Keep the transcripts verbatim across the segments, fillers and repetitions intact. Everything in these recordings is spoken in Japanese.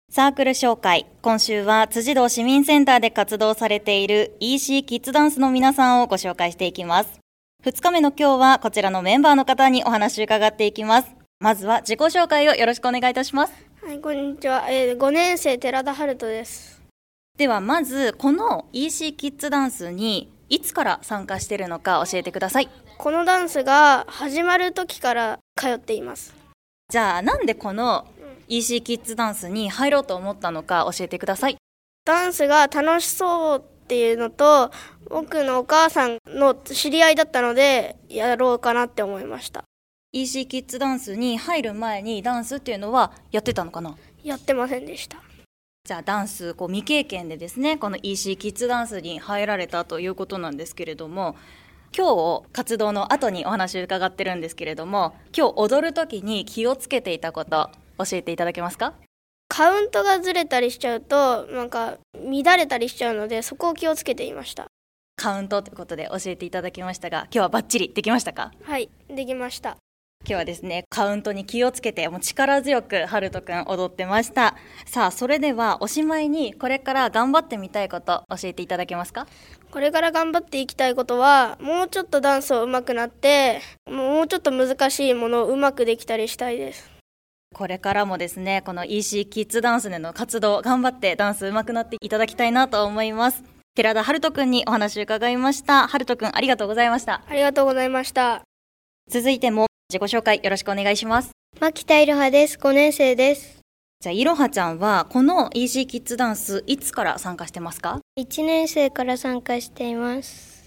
サークル紹介。今週は辻堂市民センターで活動されている イーシー キッズダンスの皆さんをご紹介していきます。ふつかめの今日はこちらのメンバーの方にお話を伺っていきます。まずは自己紹介をよろしくお願いいたします。 はい、こんにちは。えー、ごねん生寺田春人です。 ではまずこの イーシー キッズダンスにいつから参加しているのか教えてください。 このダンスが始まる時から通っています。 じゃあなんでこの イーシー キッズダンスに入ろうと思ったのか教えてください。 ダンスが楽しそうっていうのと、僕のお母さんの知り合いだったのでやろうかなって思いました。 イーシー キッズダンスに入る前にダンスっていうのはやってたのかな？ やってませんでした。 じゃあダンスこう未経験でですね、この イーシー キッズダンスに入られたということなんですけれども、今日活動の後にお話を伺ってるんですけれども、今日踊る時に気をつけていたこと教えていただけますか？ カウントがずれたりしちゃうとなんか乱れたりしちゃうので、そこを気をつけていました。 カウントということで教えていただきましたが、今日はバッチリできましたか？ はい、できました。 今日はですね、カウントに気をつけてもう力強く春人くん踊ってました。さあそれではおしまいにこれから頑張ってみたいこと教えていただけますか？ これから頑張っていきたいことは、もうちょっとダンスを上手くなってもうちょっと難しいものをうまくできたりしたいです。 これからもですね、この イーシー キッズダンスでの活動頑張ってダンス上手くなっていただきたいなと思います。寺田春人くんにお話を伺いました。春人くんありがとうございました。 ありがとうございました。 続いても自己紹介よろしくお願いします。 牧田いろはです。ごねん生です。 じゃあいろはちゃんはこの イーシー キッズダンスいつから参加してますか？ いちねん生から参加しています。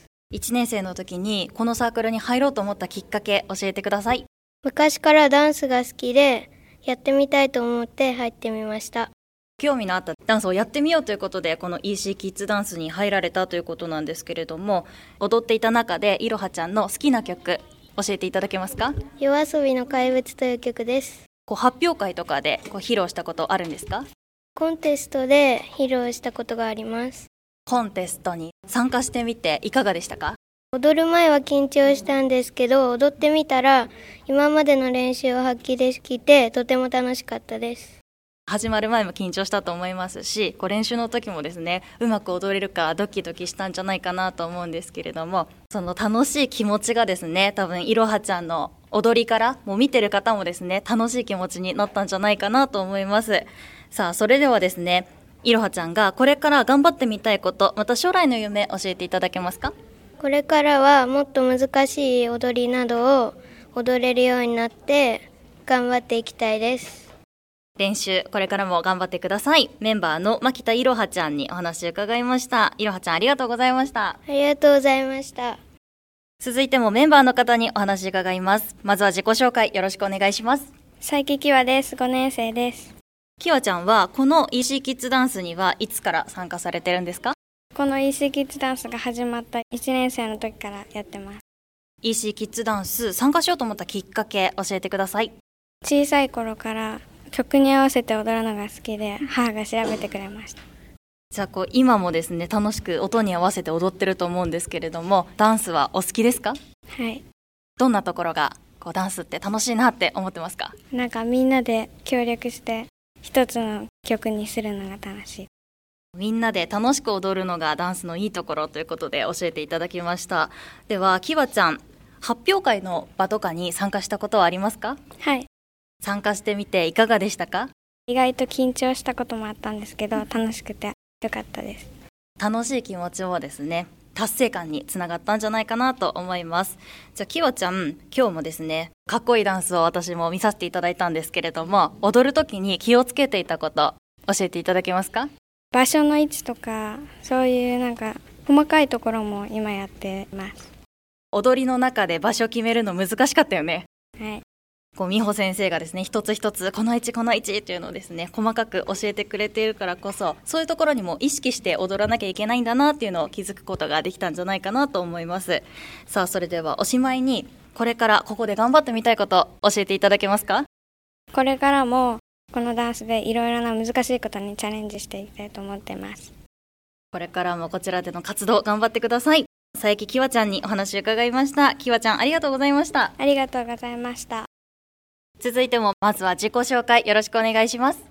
いちねん生の時にこのサークルに入ろうと思ったきっかけ教えてください。 昔からダンスが好きでやってみたいと思って入ってみました。 興味のあったダンスをやってみようということでこの イーシー キッズダンスに入られたということなんですけれども、踊っていた中でいろはちゃんの好きな曲教えていただけますか？ 夜遊びの怪物という曲です。 こう発表会とかでこう披露したことあるんですか？ コンテストで披露したことがあります。 コンテストに参加してみていかがでしたか？ 踊る前は緊張したんですけど、踊ってみたら今までの練習を発揮できてとても楽しかったです。 始まる前も緊張したと思いますし、こう練習の時もですね、うまく踊れるかドキドキしたんじゃないかなと思うんですけれども、その楽しい気持ちがですね、多分いろはちゃんの踊りからもう見てる方もですね、楽しい気持ちになったんじゃないかなと思います。さあそれではですね、いろはちゃんがこれから頑張ってみたいこと、また将来の夢教えていただけますか？ これからはもっと難しい踊りなどを踊れるようになって頑張っていきたいです。 練習これからも頑張ってください。メンバーの牧田いろはちゃんにお話を伺いました。いろはちゃんありがとうございました。 ありがとうございました。 続いてもメンバーの方にお話を伺います。まずは自己紹介よろしくお願いします。 佐伯きわです。ごねん生です。 きわちゃんはこの イーシー キッズダンスにはいつから参加されてるんですか？ この イーシー キッズダンスが始まったいちねん生の時からやってます。 イーシー キッズダンス参加しようと思ったきっかけ教えてください。 小さい頃から曲に合わせて踊るのが好きで母が調べてくれました。 じゃあこう今もですね、楽しく音に合わせて踊ってると思うんですけれども、ダンスはお好きですか？ はい。 どんなところがこうダンスって楽しいなって思ってますか？ なんかみんなで協力して一つの曲にするのが楽しい。 みんなで楽しく踊るのがダンスのいいところということで教えていただきました。ではきわちゃん、発表会の場とかに参加したことはありますか？ はい。 参加してみていかがでしたか？ 意外と緊張したこともあったんですけど楽しくてよかったです。 楽しい気持ちもですね、達成感につながったんじゃないかなと思います。じゃあきわちゃん、今日もですね、かっこいいダンスを私も見させていただいたんですけれども、踊る時に気をつけていたこと教えていただけますか？ 場所の位置とかそういうなんか細かいところも今やってます。 踊りの中で場所決めるの難しかったよね。 はい。 こう美穂先生がですね、一つ一つこの位置この位置っていうのをですね、細かく教えてくれているからこそ、そういうところにも意識して踊らなきゃいけないんだなっていうのを気づくことができたんじゃないかなと思います。さあそれではおしまいに、これからここで頑張ってみたいこと教えていただけますか？ これからもこのダンスでいろいろな難しいことにチャレンジしていきたいと思っています。 これからもこちらでの活動頑張ってください。佐伯きわちゃんにお話を伺いました。きわちゃんありがとうございました。 ありがとうございました。 続いてもまずは自己紹介よろしくお願いします。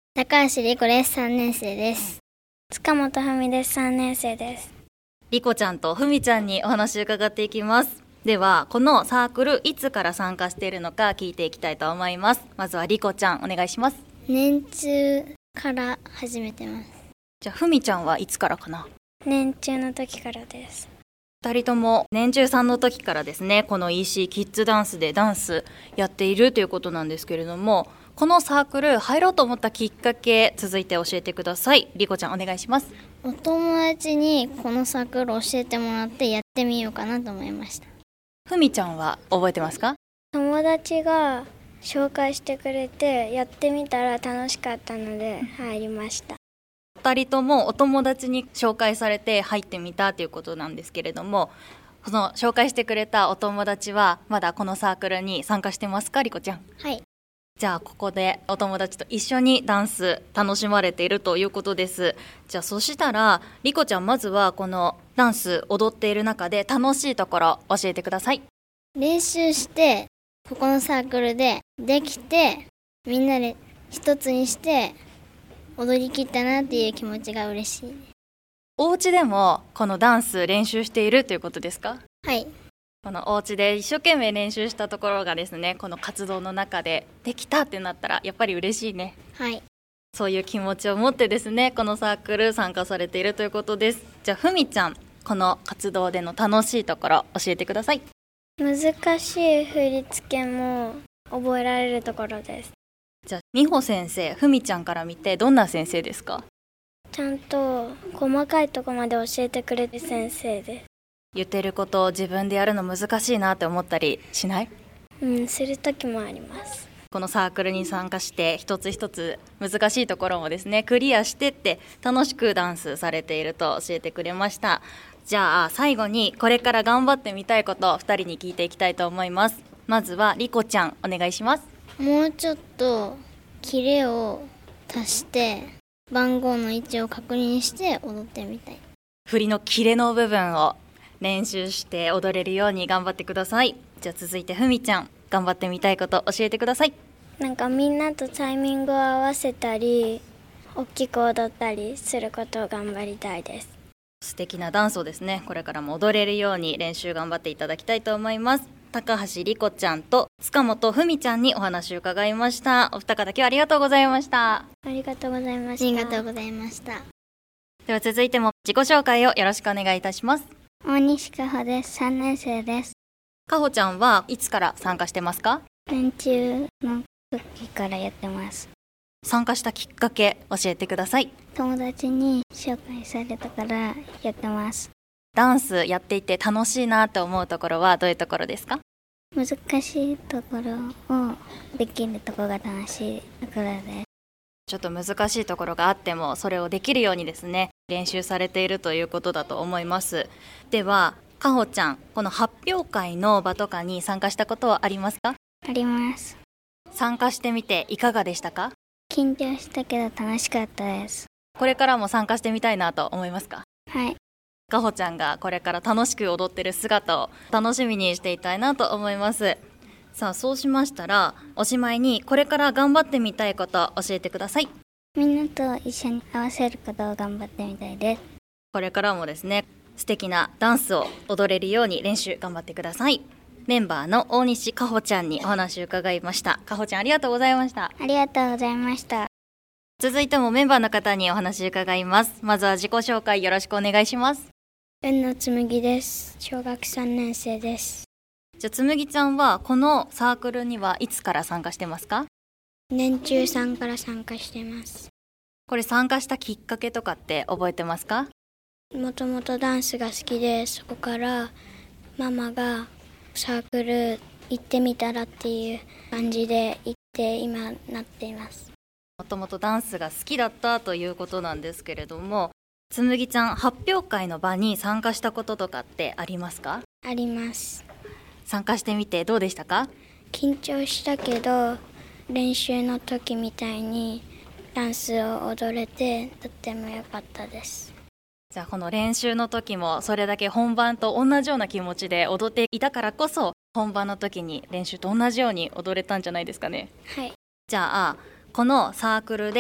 高橋理子です。さんねん生です。 塚本文です。さんねん生です。 リコちゃんとふみちゃんにお話伺っていきます。ではこのサークルいつから参加しているのか聞いていきたいと思います。まずはリコちゃんお願いします。 年中から始めてます。 じゃあふみちゃんはいつからかな。 年中の時からです。 ふたりとも年中さんの時からですね、この イーシー キッズダンスでダンスやっているということなんですけれども、このサークル入ろうと思ったきっかけ、続いて教えてください。リコちゃんお願いします。 お友達にこのサークルを教えてもらってやってみようかなと思いました。 ふみちゃんは覚えてますか？ 友達が紹介してくれてやってみたら楽しかったので入りました。 ふたりともお友達に紹介されて入ってみたということなんですけれども、その紹介してくれたお友達はまだこのサークルに参加してますか？リコちゃん。 はい。 じゃあここでお友達と一緒にダンス楽しまれているということです。じゃあそしたらリコちゃん、まずはこのダンス踊っている中で楽しいところ教えてください。 練習してここのサークルでできて、みんなで一つにして踊り切ったなっていう気持ちが嬉しい。 お家でもこのダンス練習しているということですか？ はい。 このお家で一生懸命練習したところがですね、この活動の中でできたってなったらやっぱり嬉しいね。 はい。 そういう気持ちを持ってですね、このサークル参加されているということです。じゃあふみちゃん、この活動での楽しいところ教えてください。 難しい振り付けも覚えられるところです。 じゃあ美穂先生、ふみちゃんから見てどんな先生ですか？ ちゃんと細かいところまで教えてくれる先生です。 言ってることを自分でやるの難しいなって思ったりしない？ うん、する時もあります。 このサークルに参加して一つ一つ難しいところもですねクリアしてって楽しくダンスされていると教えてくれました。じゃあ最後にこれから頑張ってみたいことをふたりに聞いていきたいと思います。まずはリコちゃんお願いします。 もうちょっとキレを足して番号の位置を確認して踊ってみたい。 振りのキレの部分を練習して踊れるように頑張ってください。じゃあ続いてふみちゃん、頑張ってみたいこと教えてください。 なんかみんなとタイミングを合わせたり大きく踊ったりすることを頑張りたいです。 素敵なダンスをですねこれからも踊れるように練習頑張っていただきたいと思います。高橋理子ちゃんと塚本ふみちゃんにお話を伺いました。お二方今日はありがとうございました。 ありがとうございました。 ありがとうございました。 では続いても自己紹介をよろしくお願いいたします。 大西かほです。さんねん生です。 かほちゃんはいつから参加してますか？ 年中の時からやってます。 参加したきっかけ教えてください。 友達に紹介されたからやってます。 ダンスやっていて楽しいなと思うところはどういうところですか？ 難しいところをできるところが楽しいところです。 ちょっと難しいところがあってもそれをできるようにですね練習されているということだと思います。ではかほちゃん、この発表会の場とかに参加したことはありますか？ あります。 参加してみていかがでしたか？ 緊張したけど楽しかったです。 これからも参加してみたいなと思いますか？ はい。 かほちゃんがこれから楽しく踊ってる姿を楽しみにしていたいなと思います。さあそうしましたらおしまいにこれから頑張ってみたいこと教えてください。 みんなと一緒に合わせることを頑張ってみたいです。 これからもですね素敵なダンスを踊れるように練習頑張ってください。メンバーの大西かほちゃんにお話を伺いました。かほちゃんありがとうございました。 ありがとうございました。 続いてもメンバーの方にお話を伺います。まずは自己紹介よろしくお願いします。 遠野つむぎです。小学さんねん生です。 じゃあつむぎちゃんはこのサークルにはいつから参加してますか？ 年中さんから参加してます。 これ参加したきっかけとかって覚えてますか？ もともとダンスが好きで、そこからママがサークル行ってみたらっていう感じで行って今なっています。 もともとダンスが好きだったということなんですけれども、つむぎちゃん発表会の場に参加したこととかってありますか？ あります。 参加してみてどうでしたか？ 緊張したけど練習の時みたいにダンスを踊れてとっても良かったです。 じゃあこの練習の時もそれだけ本番と同じような気持ちで踊っていたからこそ本番の時に練習と同じように踊れたんじゃないですかね。 はい。 じゃあこのサークルで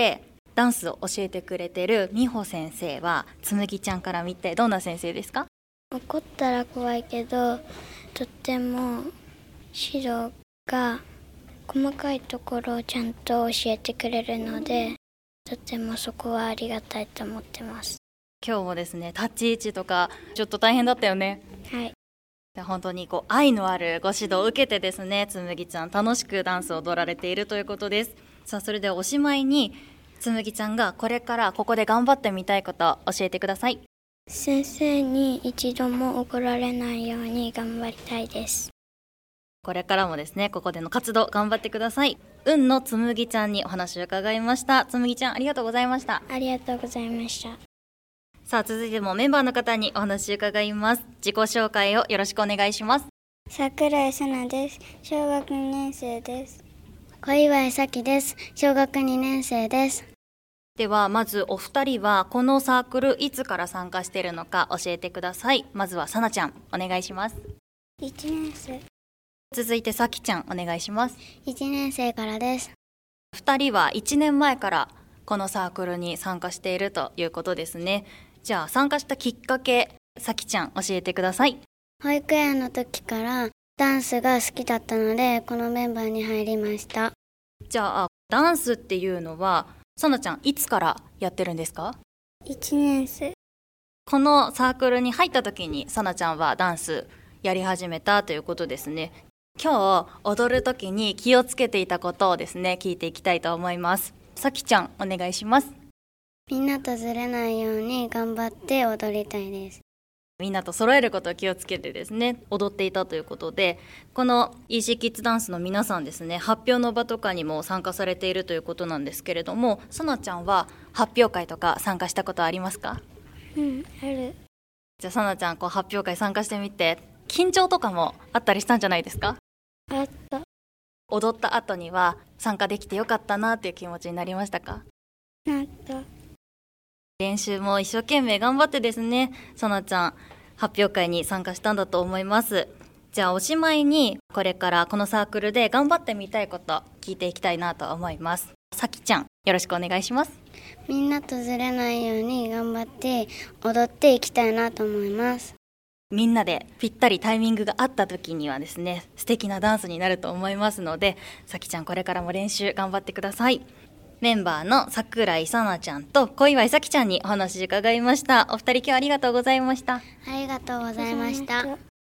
ダンスを教えてくれてる美穂先生はつむぎちゃんから見てどんな先生ですか？ 怒ったら怖いけど、とっても指導が細かいところをちゃんと教えてくれるので、とてもそこはありがたいと思ってます。 今日もですね、立ち位置とかちょっと大変だったよね。 はい。 本当にこう愛のあるご指導を受けてですね、つむぎちゃん楽しくダンスを踊られているということです。さあ、それではおしまいにつむぎちゃんがこれからここで頑張ってみたいことを教えてください。 先生に一度も怒られないように頑張りたいです。 これからもですね、ここでの活動頑張ってください。運のつむぎちゃんにお話を伺いました。つむぎちゃん、ありがとうございました。 ありがとうございました。 さあ、続いてもメンバーの方にお話を伺います。自己紹介をよろしくお願いします。 桜井さなです。小学にねん生です。 小岩咲です。小学にねん生です。 ではまずお二人はこのサークルいつから参加しているのか教えてください。まずはさなちゃんお願いします。 いちねん生。 続いてさきちゃんお願いします。 いちねん生からです。 二人はいちねんまえからこのサークルに参加しているということですね。じゃあ参加したきっかけ、さきちゃん教えてください。 保育園の時からダンスが好きだったのでこのメンバーに入りました。 じゃあダンスっていうのはさなちゃんいつからやってるんですか？ いちねん生。 このサークルに入った時にさなちゃんはダンスやり始めたということですね。今日踊る時に気をつけていたことをですね聞いていきたいと思います。さきちゃんお願いします。 みんなとずれないように頑張って踊りたいです。 みんなと揃えることを気をつけてですね踊っていたということで、この イーシー キッズダンスの皆さんですね、発表の場とかにも参加されているということなんですけれども、さなちゃんは発表会とか参加したことありますか？ うん、ある。 じゃあさなちゃんこう発表会参加してみて緊張とかもあったりしたんじゃないですか？ あった。 踊った後には参加できてよかったなっていう気持ちになりましたか？ なった。 練習も一生懸命頑張ってですね、さなちゃん発表会に参加したんだと思います。じゃあおしまいにこれからこのサークルで頑張ってみたいこと聞いていきたいなと思います。さきちゃんよろしくお願いします。 みんなとずれないように頑張って踊っていきたいなと思います。 みんなでぴったりタイミングがあった時にはですね素敵なダンスになると思いますので、さきちゃんこれからも練習頑張ってください。メンバーの桜井さなちゃんと小岩井咲ちゃんにお話伺いました。お二人今日ありがとうございました。 ありがとうございました。